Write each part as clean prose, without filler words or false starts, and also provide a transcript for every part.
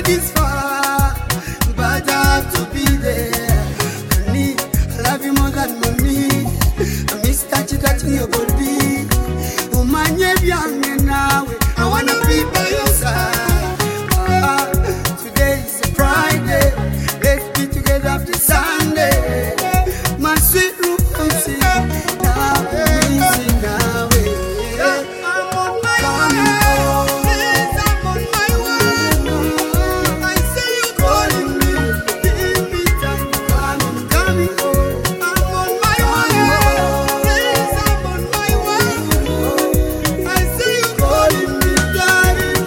is far, but I have to be there. Honey, I love you more than money. I miss touching your body. Umanye byange nawe, I wanna be by your side. Today is a Friday, let's be together after Sunday. My sweet Lucy, now I'm missing now. I'm on my way, I'm on my way. I say you calling me, give me time, I'm coming home. I'm on my way, I'm on my way. I say you calling me, darling.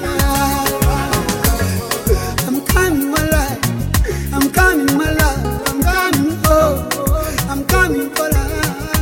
I'm coming, my life. I'm coming, my love. I'm coming home. I'm coming for life.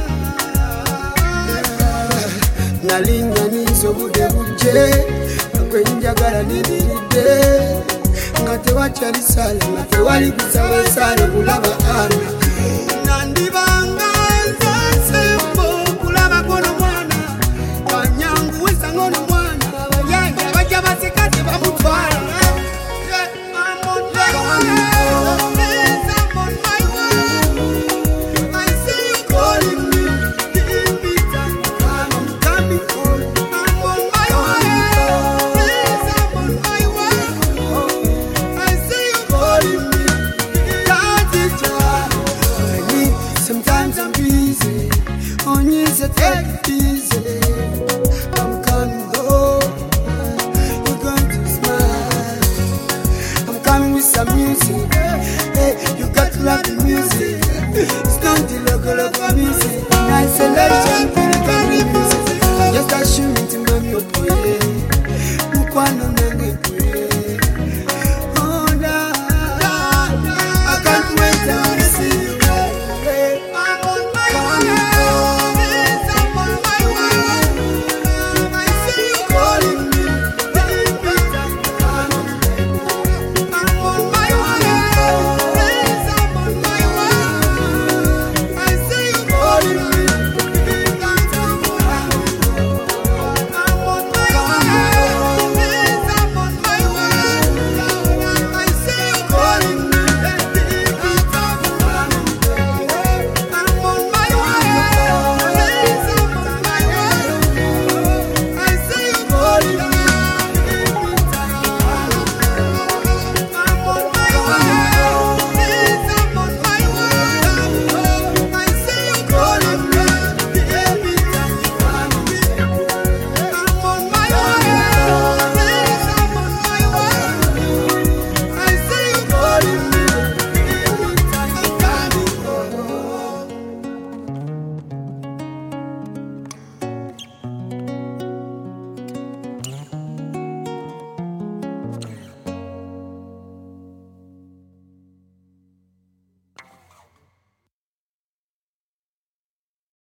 Nalinga nizo bude buje, nakwenjagala nidiridde. Nga tewachali sala, nga tewali kusaba sala kulaba ana. Nandibanga nzansembo kulaba kono mwana. Kanyangu wesa ngono mwana. Abayange abajja basekate bamutwala. I'm on my way. I'm on my way. I say you calling me, give me time. I'm coming home. I'm on my way. I'm on my way. I say you calling me, that is joy. Sometimes I'm busy. On you say take it easy. I'm coming home. You're going to smile. I'm coming with some music. Hey, you got to love the music. It's not the local music. Nice selection, feel the country music. Just a shoot to mommy up, yeah.